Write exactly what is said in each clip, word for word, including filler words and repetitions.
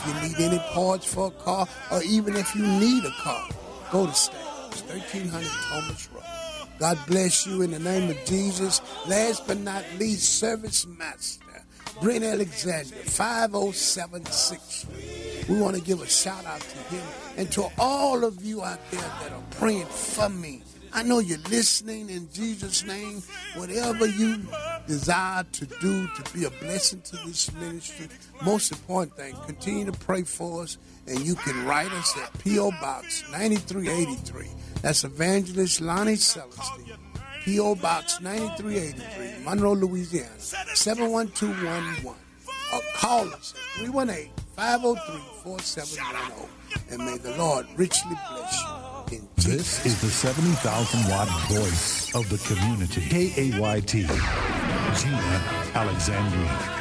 If you need any parts for a car, or even if you need a car, go to Staples, thirteen hundred Thomas Road. God bless you in the name of Jesus. Last but not least, Service Master, Brent Alexander, five oh seven six. We want to give a shout out to him and to all of you out there that are praying for me. I know you're listening in Jesus' name. Whatever you desire to do to be a blessing to this ministry, most important thing, continue to pray for us, and you can write us at P O. Box ninety-three eighty-three. That's Evangelist Lonnie Celestine, P O. Box ninety-three eighty-three, Monroe, Louisiana, seven one two one one. Or call us at three one eight, five oh three, four seven one oh. And may the Lord richly bless you. This is the seventy thousand watt voice of the community. K A Y T, Gina Alexandria.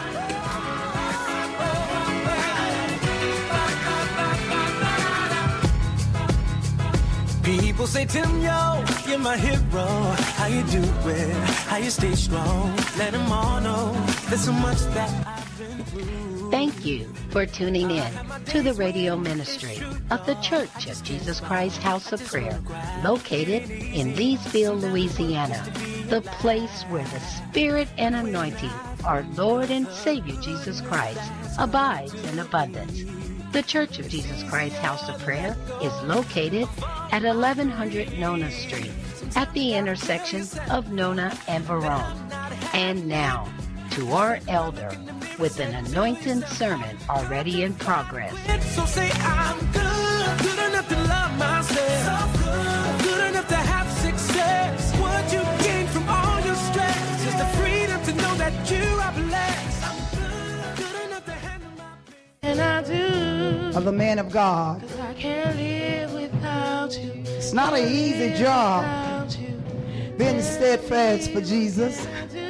People say, Tim, yo, you're my hero. How you do it? How you stay strong? Let them all know there's so much that I've been through. Thank you for tuning in to the radio ministry of the Church of Jesus Christ House of Prayer, located in Leesville, Louisiana, the place where the Spirit and anointing of our Lord and Savior Jesus Christ abides in abundance. The Church of Jesus Christ House of Prayer is located at eleven hundred Nona Street, at the intersection of Nona and Verone. And now, to our elder, with an anointed sermon already in progress. So say I'm good, good enough to love myself, so good, good enough to have success. What you gain from all your stress is the freedom to know that you are blessed. I'm good, good enough to handle my business. And I do. Of the man of God. 'Cause I can't live without you. It's not an easy job being steadfast for Jesus.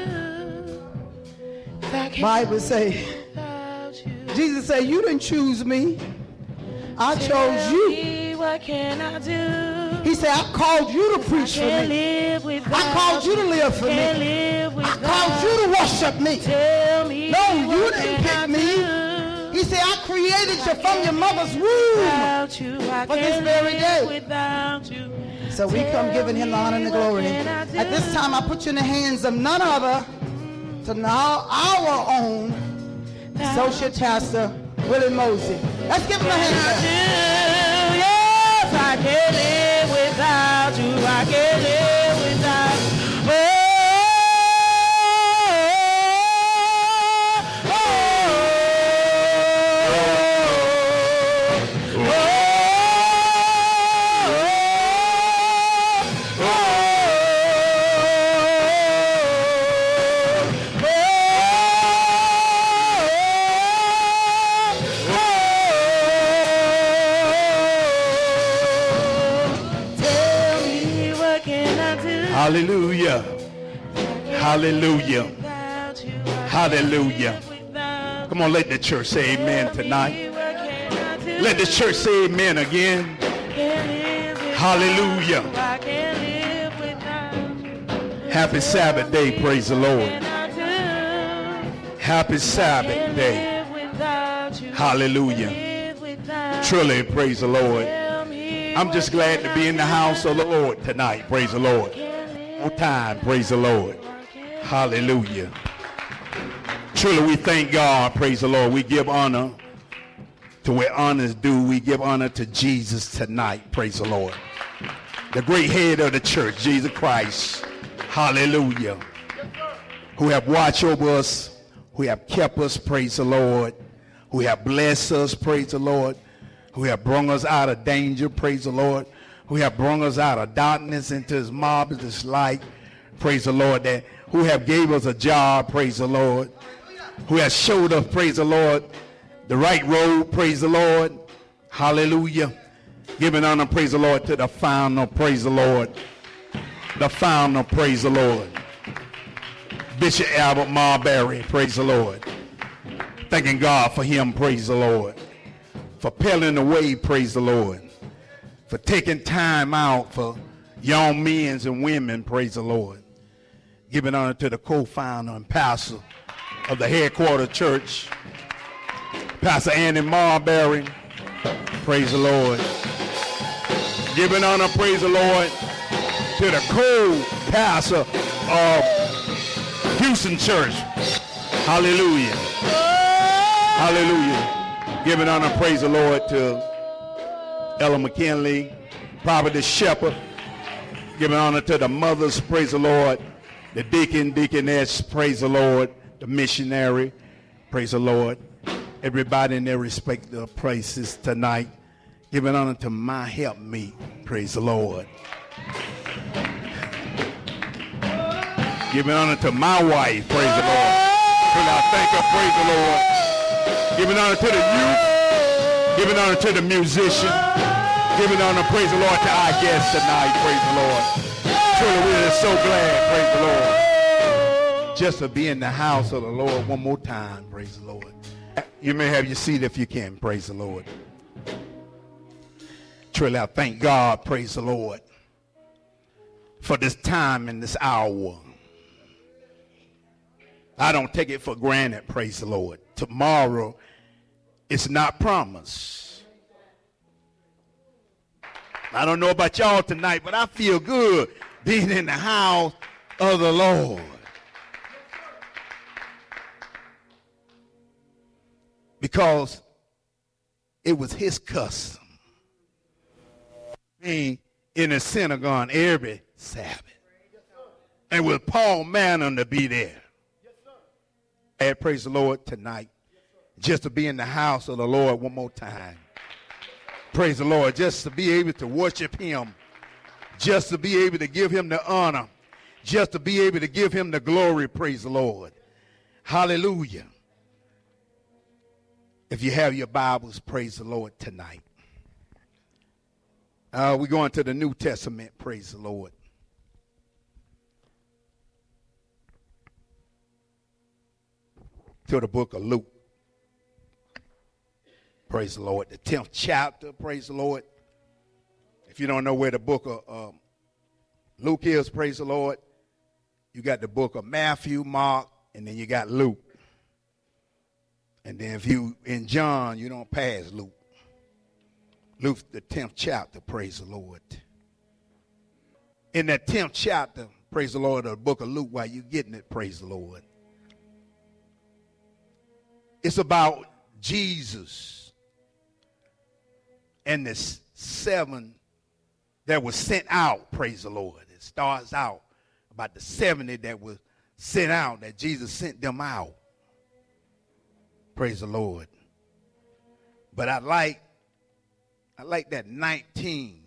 Bible say, Jesus said, you didn't choose me. I chose you. What can I do? He said, I called you to preach for me. I called you to live for me. I called you to worship me. No, you didn't pick me. He said, I created you from your mother's womb for this very day. So we come giving him the honor and the glory. At this time, I put you in the hands of none other to now our own associate pastor, Willie Mosey. Let's give him a hand. Yes, I can't live without you. I can't live without you. Oh. Hallelujah. Hallelujah. Hallelujah. Come on, let the church say amen tonight. Let the church say amen again. Hallelujah. Happy Sabbath day, praise the Lord. Happy Sabbath day. Hallelujah. Truly, praise the Lord. I'm just glad to be in the house of the Lord tonight, praise the Lord. More time, praise the Lord. Hallelujah. Truly, we thank God, praise the Lord. We give honor to where honor is due. We give honor to Jesus tonight, praise the Lord. The great head of the church, Jesus Christ, hallelujah, who have watched over us, who have kept us, praise the Lord, who have blessed us, praise the Lord, who have brought us out of danger, praise the Lord, who have brought us out of darkness into his marvelous light, praise the Lord, that who have gave us a job, praise the Lord, who has showed us, praise the Lord, the right road, praise the Lord, hallelujah, giving honor, praise the Lord, to the founder, praise the Lord, the founder, praise the Lord, Bishop Albert Marbury, praise the Lord, thanking God for him, praise the Lord, for peddling the way, praise the Lord, for taking time out for young men and women, praise the Lord. Giving honor to the co-founder and pastor of the headquarter church, Pastor Andy Marbury. Praise the Lord. Giving honor, praise the Lord, to the co-pastor of Houston Church. Hallelujah. Hallelujah. Giving honor, praise the Lord, to Ella McKinley, Prophetess Shepherd. Giving honor to the mothers, praise the Lord, the deacon, deaconess, praise the Lord, the missionary, praise the Lord. Everybody in their respective places tonight. Giving honor to my helpmeet, praise the Lord. Giving honor to my wife, praise the Lord. Can I thank her, praise the Lord. Giving honor to the youth. Giving honor to the musician. Giving honor, praise the Lord, to our guests tonight, praise the Lord. Truly, we are so glad, praise the Lord, just to be in the house of the Lord one more time, praise the Lord. You may have your seat if you can, praise the Lord. Truly, I thank God, praise the Lord, for this time and this hour. I don't take it for granted, praise the Lord. Tomorrow is not promised. I don't know about y'all tonight, but I feel good being in the house of the Lord. Because it was his custom being in a synagogue every Sabbath. And with Paul Mannon to be there. And praise the Lord tonight. Just to be in the house of the Lord one more time. Praise the Lord. Just to be able to worship him. Just to be able to give him the honor. Just to be able to give him the glory. Praise the Lord. Hallelujah. If you have your Bibles, praise the Lord tonight. Uh, we're going to the New Testament, praise the Lord. To the book of Luke. Praise the Lord. The tenth chapter, praise the Lord. If you don't know where the book of um, Luke is, praise the Lord, you got the book of Matthew, Mark, and then you got Luke. And then if you in John, you don't pass Luke. Luke, the tenth chapter, praise the Lord. In that tenth chapter, praise the Lord, of the book of Luke, while you're getting it, praise the Lord. It's about Jesus and the seven that was sent out, praise the Lord. It starts out about the seventy that was sent out, that Jesus sent them out. Praise the Lord. But I like, I like that nineteenth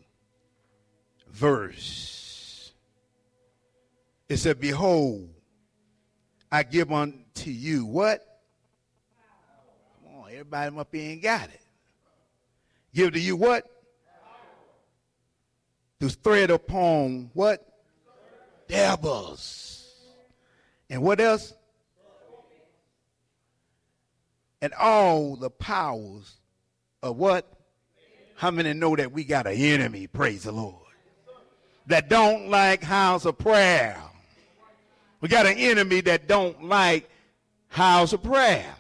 verse. It said, behold, I give unto you what? Come on, everybody up here ain't got it. Give to you what? To thread upon what? Devils. And what else? And all the powers of what? How many know that we got an enemy, praise the Lord, that don't like house of prayer? We got an enemy that don't like house of prayer.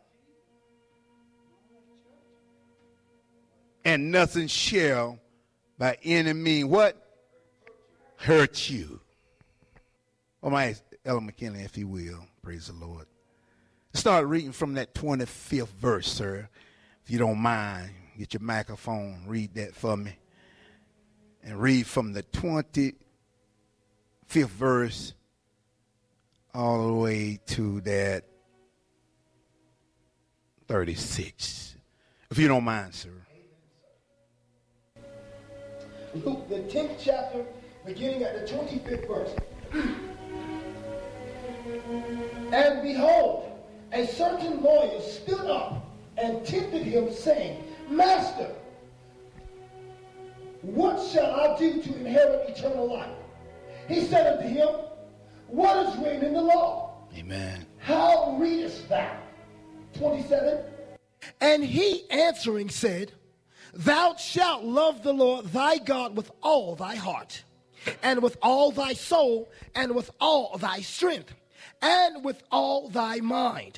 And nothing shall by any means what? Hurt you. Oh, my Ella McKinley, if you will, praise the Lord. Start reading from that twenty-fifth verse, sir. If you don't mind, get your microphone, read that for me. And read from the twenty-fifth verse all the way to that thirty-six. If you don't mind, sir. Luke, the tenth chapter, beginning at the twenty-fifth verse. And behold, a certain lawyer stood up and tempted him, saying, Master, what shall I do to inherit eternal life? He said unto him, what is written in the law? Amen. How readest thou? twenty-seven. And he answering said, Thou shalt love the Lord thy God with all thy heart, and with all thy soul, and with all thy strength, and with all thy mind,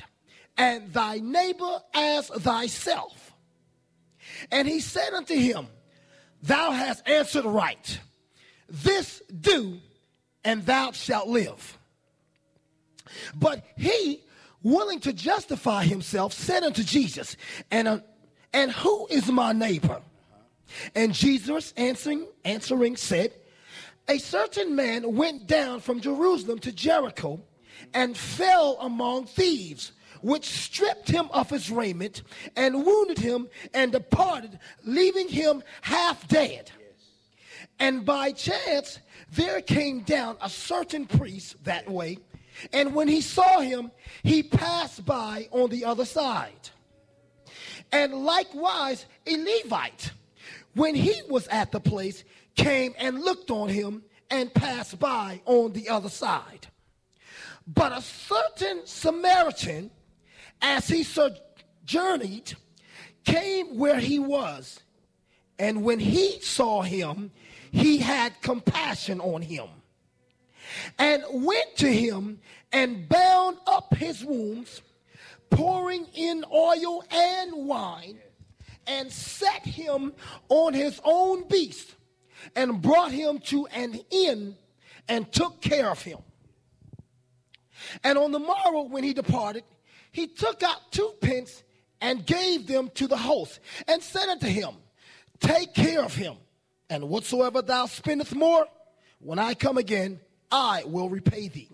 and thy neighbor as thyself. And he said unto him, thou hast answered right. This do, and thou shalt live. But he, willing to justify himself, said unto Jesus, and, uh, and who is my neighbor? And Jesus answering, answering said, a certain man went down from Jerusalem to Jericho and fell among thieves, which stripped him of his raiment and wounded him and departed, leaving him half dead. And by chance there came down a certain priest that way, and when he saw him, he passed by on the other side. And likewise a Levite, when he was at the place, came and looked on him and passed by on the other side. But a certain Samaritan, as he sojourneyed, came where he was, and when he saw him, he had compassion on him, and went to him and bound up his wounds, pouring in oil and wine, and set him on his own beast, and brought him to an inn, and took care of him. And on the morrow when he departed, he took out two pence and gave them to the host, and said unto him, take care of him, and whatsoever thou spendest more, when I come again, I will repay thee.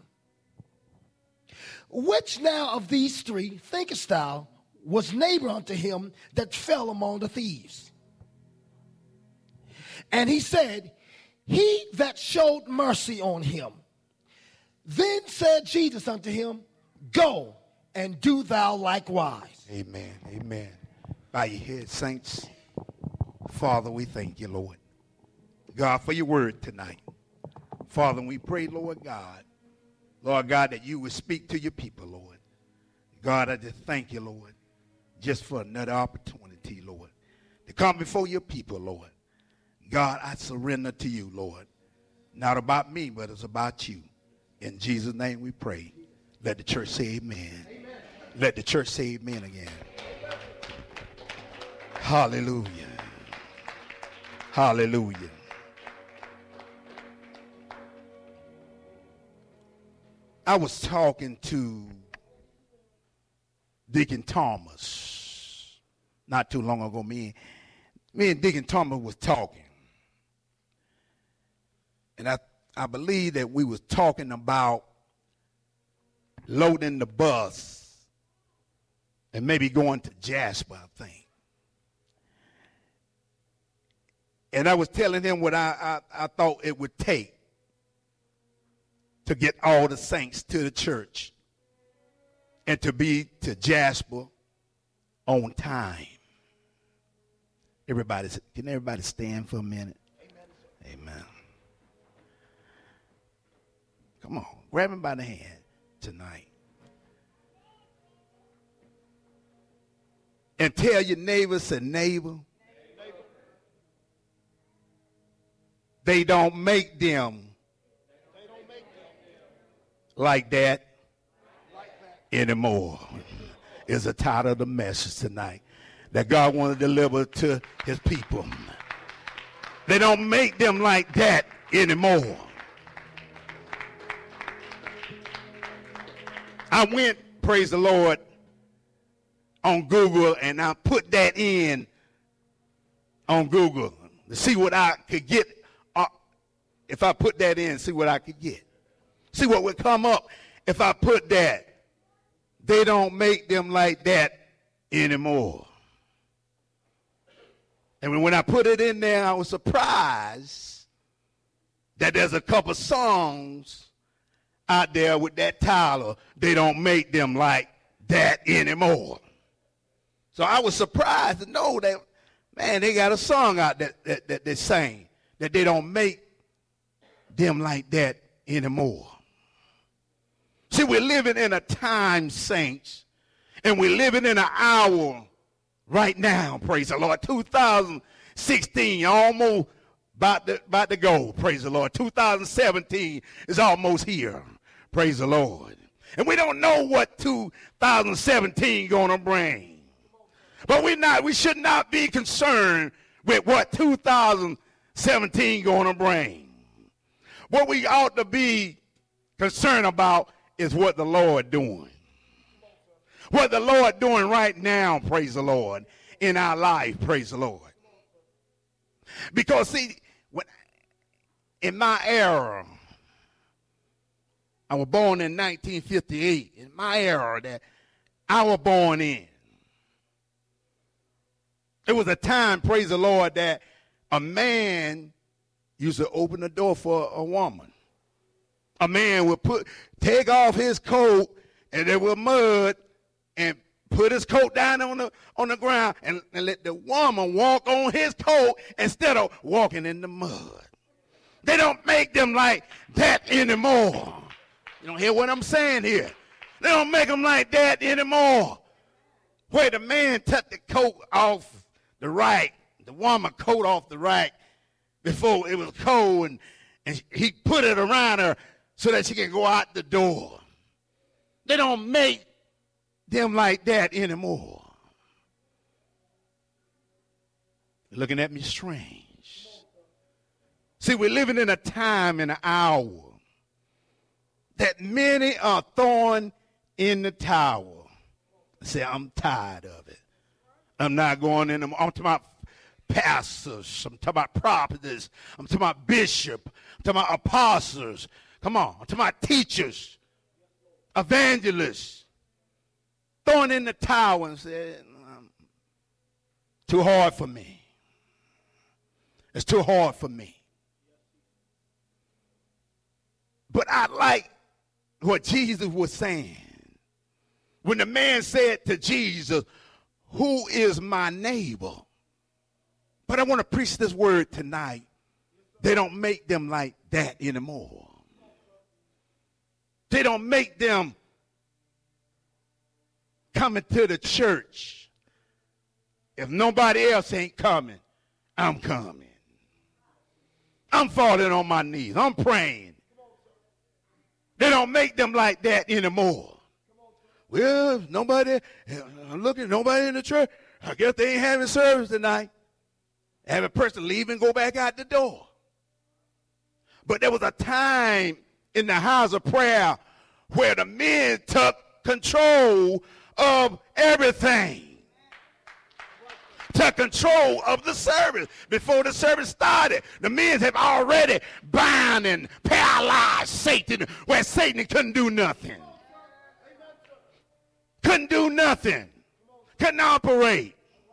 Which now of these three, thinkest thou, was neighbor unto him that fell among the thieves? And he said, he that showed mercy on him. Then said Jesus unto him, go, and do thou likewise. Amen. Amen. Bow your head, saints. Father, we thank you, Lord. God, for your word tonight. Father, we pray, Lord God, Lord God, that you would speak to your people, Lord. God, I just thank you, Lord, just for another opportunity, Lord, to come before your people, Lord. God, I surrender to you, Lord. Not about me, but it's about you. In Jesus' name we pray. Let the church say amen. Amen. Let the church say amen again. Amen. Hallelujah. Hallelujah. I was talking to Deacon Thomas not too long ago. Me, me and Deacon Thomas was talking. And I, I believe that we was talking about loading the bus and maybe going to Jasper, I think. And I was telling him what I, I, I thought it would take to get all the saints to the church and to be to Jasper on time. Everybody, can everybody stand for a minute? Amen. Amen. Come on, grab him by the hand tonight. And tell your neighbor, say, neighbor, they don't make them like that anymore. Is the title of the message tonight that God wanted to deliver to his people. They don't make them like that anymore. I went, praise the Lord, on Google, and I put that in on Google to see what I could get. Uh, if I put that in, see what I could get. See what would come up if I put that. They don't make them like that anymore. And when I put it in there, I was surprised that there's a couple songs out there with that title. They don't make them like that anymore. So I was surprised to know that, man, they got a song out that, that, that they sing, that they don't make them like that anymore. See, we're living in a time, saints, and we're living in an hour right now, praise the Lord. two thousand sixteen, almost about to, about to go, praise the Lord. two thousand seventeen is almost here, praise the Lord. And we don't know what two thousand seventeen gonna bring. But we not we should not be concerned with what two thousand seventeen gonna bring. What we ought to be concerned about is what the Lord doing. What the Lord doing right now, praise the Lord, in our life, praise the Lord. Because see, when, in my era, I was born in nineteen fifty-eight. In my era that I was born in, it was a time, praise the Lord, that a man used to open the door for a woman. A man would put take off his coat and there was mud and put his coat down on the on the ground and, and let the woman walk on his coat instead of walking in the mud. They don't make them like that anymore. You don't hear what I'm saying here? They don't make them like that anymore. Where the man took the coat off the rack, the woman coat off the rack before it was cold, and, and he put it around her so that she can go out the door. They don't make them like that anymore. You're looking at me strange. See, we're living in a time and an hour that many are throwing in the towel. Say, I'm tired of it. I'm not going in. I'm talking about pastors. I'm talking about prophets. I'm talking about bishop. I'm talking about apostles. Come on. I'm talking about teachers, evangelists. Throwing in the towel and saying, um, too hard for me. It's too hard for me. But I like what Jesus was saying. When the man said to Jesus, who is my neighbor? But I want to preach this word tonight. They don't make them like that anymore. They don't make them coming to the church. If nobody else ain't coming, I'm coming. I'm falling on my knees. I'm praying. They don't make them like that anymore. Well, if nobody, I'm looking, nobody in the church, I guess they ain't having service tonight. Have a person leave and go back out the door. But there was a time in the house of prayer where the men took control of everything. Took control of the service. Before the service started, the men have already bound and paralyzed Satan where Satan couldn't do nothing. Couldn't do nothing. Couldn't operate.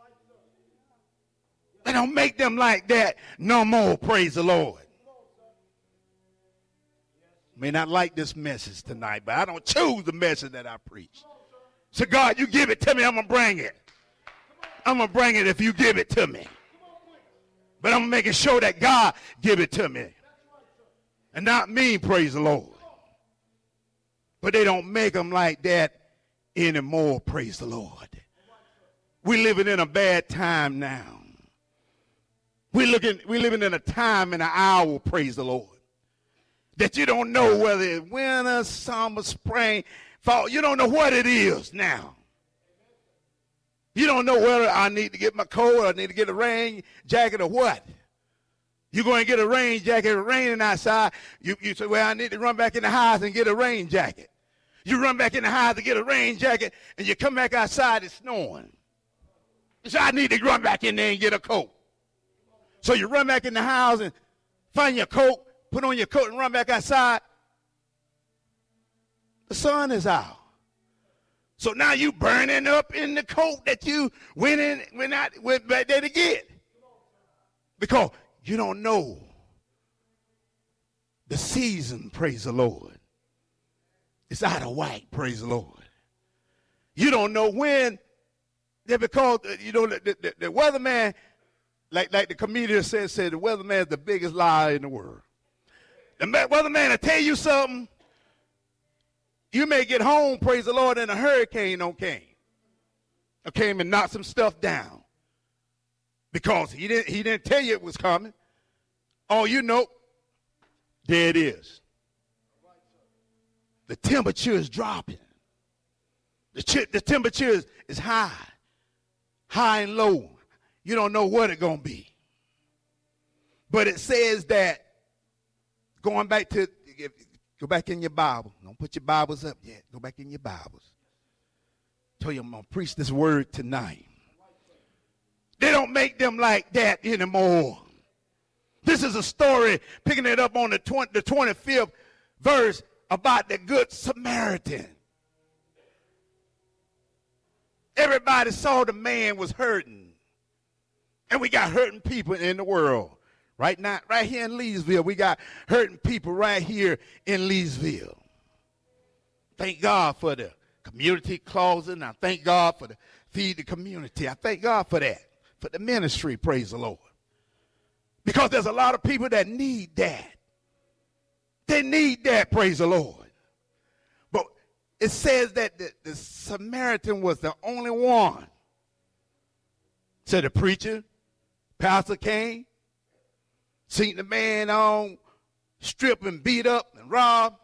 They don't make them like that no more, praise the Lord. May not like this message tonight, but I don't choose the message that I preach. So God, you give it to me, I'm going to bring it. I'm going to bring it if you give it to me. But I'm making sure that God give it to me. And not me, praise the Lord. But they don't make them like that anymore, praise the Lord. We're living in a bad time now. We're, looking, we're living in a time and an hour, praise the Lord, that you don't know whether it's winter, summer, spring, fall. You don't know what it is now. You don't know whether I need to get my coat or I need to get a rain jacket or what. You're going to get a rain jacket, it's raining outside. You, you say, well, I need to run back in the house and get a rain jacket. You run back in the house to get a rain jacket, and you come back outside, it's snowing. So I need to run back in there and get a coat. So you run back in the house and find your coat, put on your coat and run back outside. The sun is out. So now you burning up in the coat that you went in, went out, went back there to get. Because you don't know the season, praise the Lord. It's out of whack, praise the Lord. You don't know when, because, you know, the, the, the weatherman, like, like the comedian said, said the weatherman is the biggest liar in the world. The weatherman will tell you something. You may get home, praise the Lord, and a hurricane don't came. Or came and knocked some stuff down. Because he didn't, he didn't tell you it was coming. Oh, you know, there it is. the temperature is dropping. The, ch- the temperature is, is high, high and low. You don't know what it's going to be. But it says that, going back to, go back in your Bible. Don't put your Bibles up yet. Go back in your Bibles. Tell you I'm going to preach this word tonight. They don't make them like that anymore. This is a story, picking it up on the, twenty, the twenty-fifth verse, about the Good Samaritan. Everybody saw the man was hurting. And we got hurting people in the world. Right now, right here in Leesville, we got hurting people right here in Leesville. Thank God for the community closet. I thank God for the feed the community. I thank God for that, for the ministry, praise the Lord. Because there's a lot of people that need that. They need that, praise the Lord. But it says that the, the Samaritan was the only one. So the preacher, pastor came, seen the man on strip and beat up and robbed.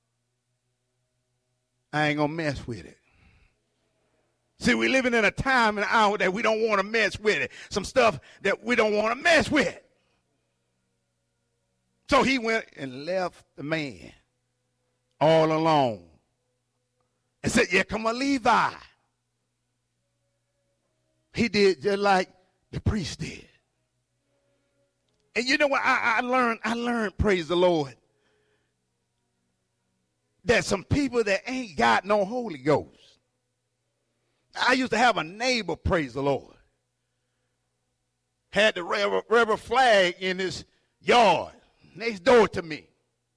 I ain't gonna mess with it. See, we're living in a time and hour that we don't want to mess with it. Some stuff that we don't want to mess with. So he went and left the man all alone and said, yeah, come on, Levi. He did just like the priest did. And you know what I, I learned? I learned, praise the Lord, that some people that ain't got no Holy Ghost. I used to have a neighbor, praise the Lord, had the rebel, rebel flag in his yard next door to me.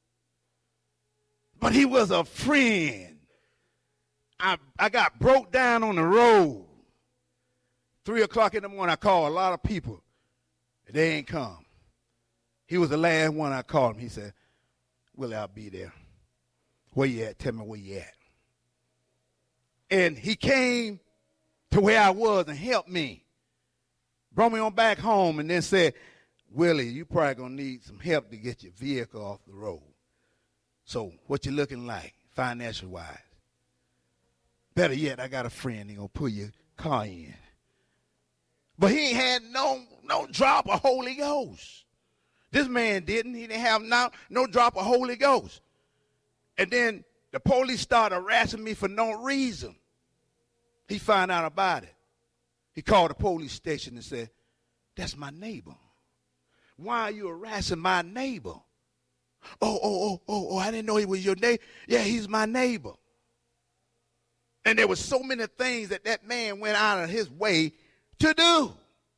But he was a friend. I, I got broke down on the road. Three o'clock in the morning, I called a lot of people. They ain't come. He was the last one I called him. He said, Willie, I'll be there. Where you at? Tell me where you at. And he came to where I was and helped me. Brought me on back home and then said, Willie, you probably going to need some help to get your vehicle off the road. So what you looking like financial-wise? Better yet, I got a friend. He going to pull your car in. But he ain't had no, no drop of Holy Ghost. This man didn't. He didn't have no, no drop of Holy Ghost. And then the police started harassing me for no reason. He found out about it. He called the police station and said, that's my neighbor. Why are you harassing my neighbor? Oh, oh, oh, oh, oh, I didn't know he was your neighbor. Yeah, he's my neighbor. And there were so many things that that man went out of his way to do.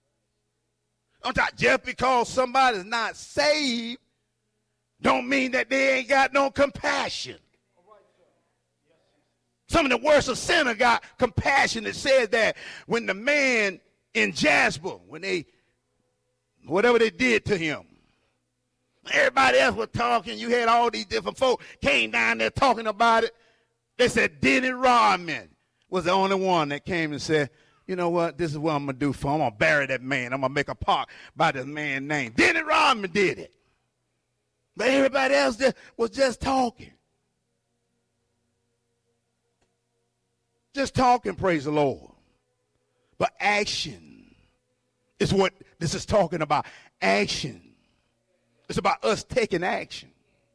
Just because somebody's not saved don't mean that they ain't got no compassion. Some of the worst of sinners got compassion. It says that when the man in Jasper, when they, whatever they did to him, everybody else was talking. You had all these different folk came down there talking about it. They said Denny Rodman was the only one that came and said, you know what, this is what I'm going to do for him. I'm going to bury that man. I'm going to make a park by this man's name. Denny Rodman did it. But everybody else just, was just talking. Just talking, praise the Lord. But action is what this is talking about. Action. It's about us taking action.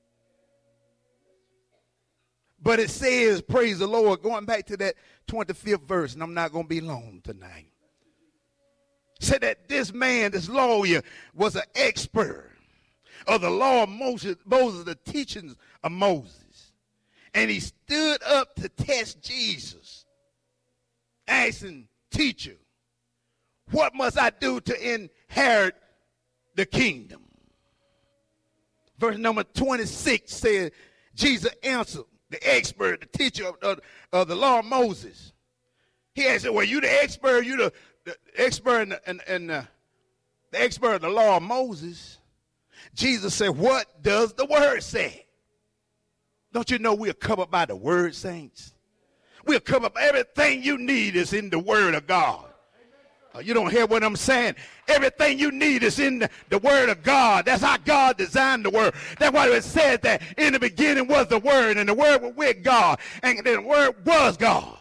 But it says, praise the Lord, going back to that twenty-fifth verse, and I'm not going to be long tonight. Said that this man, this lawyer, was an expert of the law of Moses, Moses, the teachings of Moses. And he stood up to test Jesus, asking, teacher, what must I do to inherit the kingdom? Verse number twenty-six says, Jesus answered, the expert, the teacher of, of, of the law of Moses. He asked, well, you the expert, you the, the expert in, the, in, in the, the expert of the law of Moses. Jesus said, what does the word say? Don't you know we are covered by the word, saints? We are covered by everything you need is in the word of God. Uh, you don't hear what I'm saying. Everything you need is in the, the Word of God. That's how God designed the Word. That's why it says that in the beginning was the Word, and the Word was with God, and then the Word was God.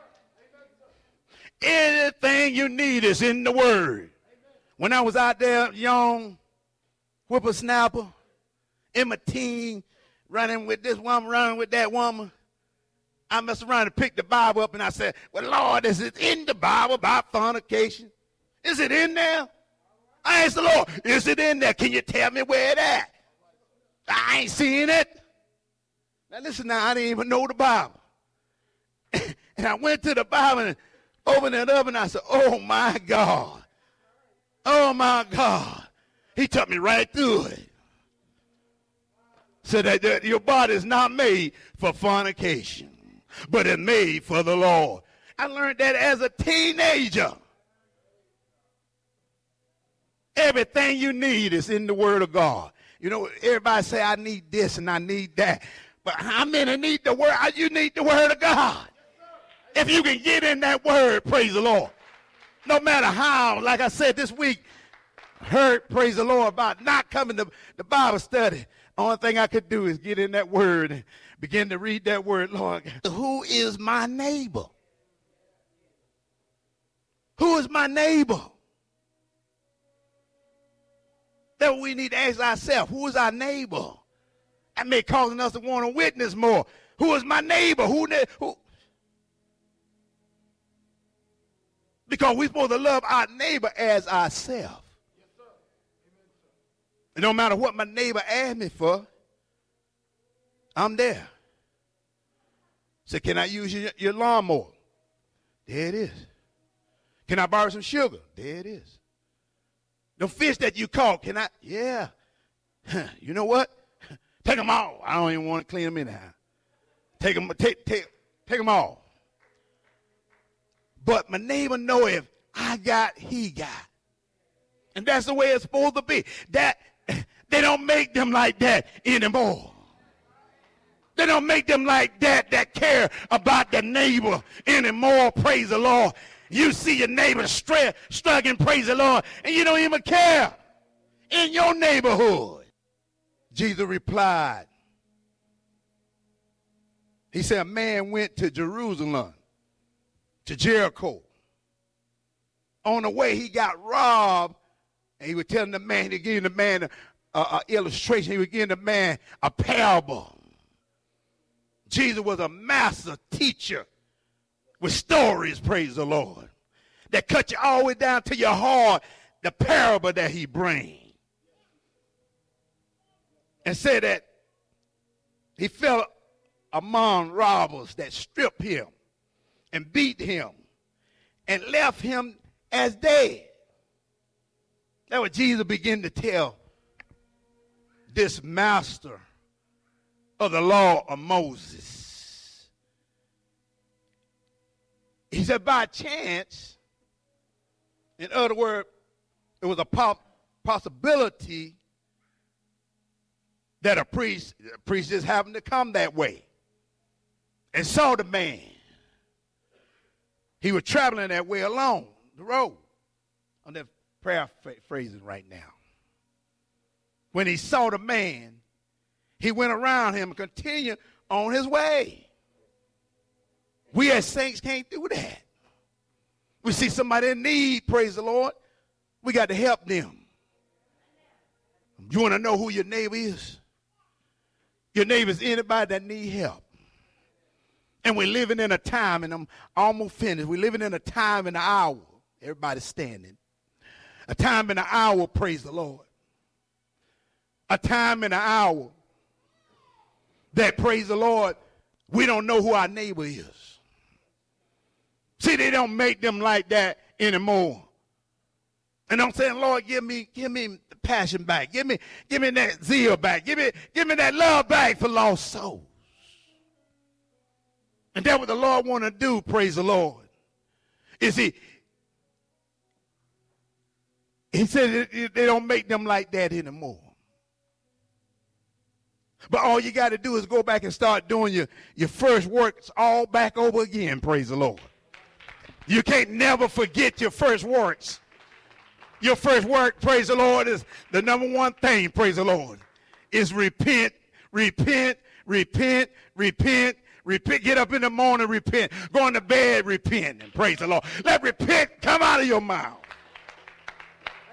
Anything you need is in the Word. When I was out there, young, whippersnapper, in my teen, running with this woman, running with that woman, I messed around and picked the Bible up, and I said, well, Lord, is it in the Bible about fornication? Is it in there? I asked the Lord, is it in there? Can you tell me where it at? I ain't seeing it. Now, listen now, I didn't even know the Bible. And I went to the Bible and opened it up, and I said, oh, my God. Oh, my God. He took me right through it. Said that, that your body is not made for fornication, but it's made for the Lord. I learned that as a teenager. Everything you need is in the Word of God. You know, everybody say, I need this and I need that. But how many need the Word? You need the Word of God. If you can get in that Word, praise the Lord. No matter how, like I said this week, heard, praise the Lord, about not coming to the Bible study. Only thing I could do is get in that Word and begin to read that Word. Lord, who is my neighbor? Who is my neighbor? That's what we need to ask ourselves. Who is our neighbor? That may causing us to want to witness more. Who is my neighbor? Who, who? Because we're supposed to love our neighbor as ourselves. It don't matter what my neighbor asked me for, I'm there. So can I use your, your lawnmower? There it is. Can I borrow some sugar? There it is. The fish that you caught, can I? Yeah. You know what? Take them all. I don't even want to clean them anyhow. Take them, take, take, take them all. But my neighbor know if I got, he got. And that's the way it's supposed to be. That they don't make them like that anymore. They don't make them like that that care about the neighbor anymore. Praise the Lord. You see your neighbor str- struggling, praise the Lord, and you don't even care in your neighborhood. Jesus replied. He said, a man went to Jerusalem, to Jericho. On the way, he got robbed, and he was telling the man, he gave the man an illustration. He was giving the man a parable. Jesus was a master teacher with stories, praise the Lord, that cut you all the way down to your heart, the parable that he brings. And said that he fell among robbers that stripped him and beat him and left him as dead. That's what Jesus began to tell this master of the law of Moses. He said, by chance, in other words, it was a possibility that a priest, a priest just happened to come that way and saw the man. He was traveling that way along the road. I'm just paraphrasing right now. When he saw the man, he went around him and continued on his way. We as saints can't do that. We see somebody in need, praise the Lord, we got to help them. You want to know who your neighbor is? Your neighbor is anybody that need help. And we're living in a time, and I'm almost finished, we're living in a time and an hour. Everybody's standing. A time and an hour, praise the Lord. A time and an hour that, praise the Lord, we don't know who our neighbor is. See, they don't make them like that anymore. And I'm saying, Lord, give me, give me the passion back. Give me, give me that zeal back. Give me, give me that love back for lost souls. And that's what the Lord want to do, praise the Lord. Is he, he said they don't make them like that anymore. But all you got to do is go back and start doing your, your first works all back over again, praise the Lord. You can't never forget your first works. Your first work, praise the Lord, is the number one thing, praise the Lord, is repent, repent, repent, repent, repent. Get up in the morning, repent. Going to bed, repent, and praise the Lord. Let repent come out of your mouth.